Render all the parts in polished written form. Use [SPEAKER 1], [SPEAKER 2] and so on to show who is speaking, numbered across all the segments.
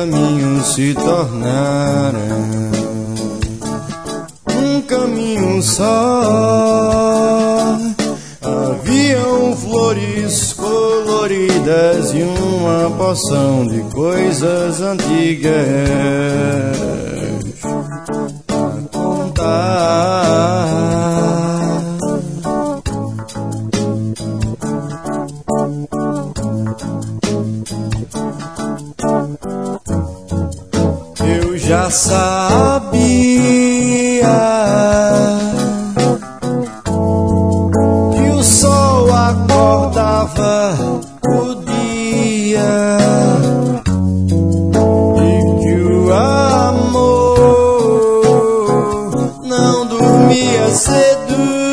[SPEAKER 1] caminho se tornara um caminho só. Haviam flores coloridas e uma porção de coisas antigas a contar. Eu já sabia acordava o dia e que o amor não dormia cedo.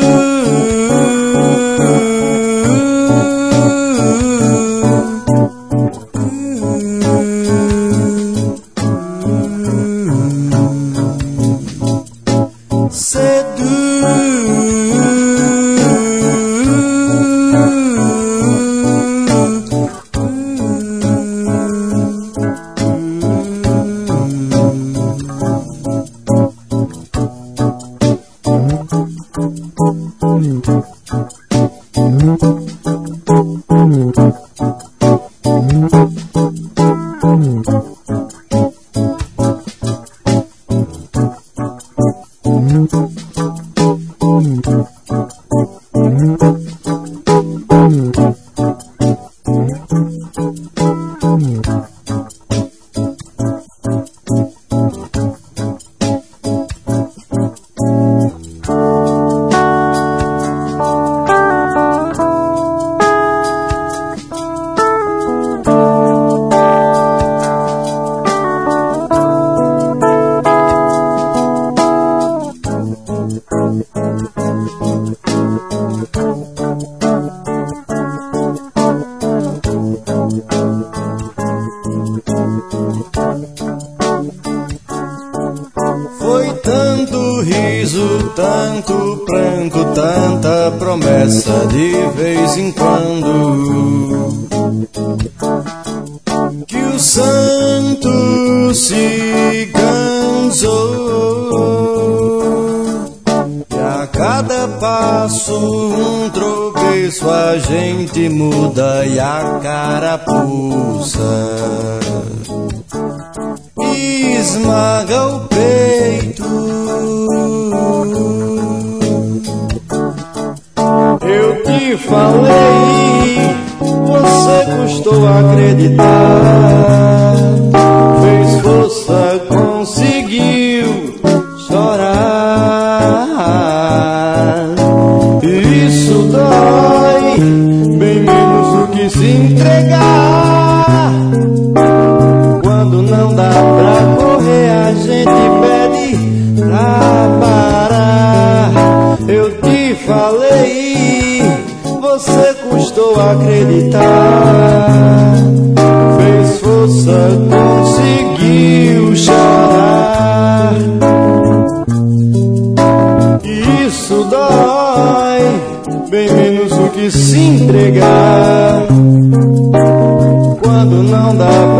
[SPEAKER 1] Foi tanto riso, tanto pranto, tanta promessa de vez em quando, que o santo se cansou. E a cada passo um tropeço a gente muda e a carapuça esmaga o peito. Eu te falei, você custou acreditar, fez força, conseguiu chorar. Isso dói bem menos do que se entregar. Quando não dá pra correr, a gente pede pra parar. Eu te falei, você custou acreditar, fez força, conseguiu chorar. Isso dói bem menos do que se entregar. Quando não dá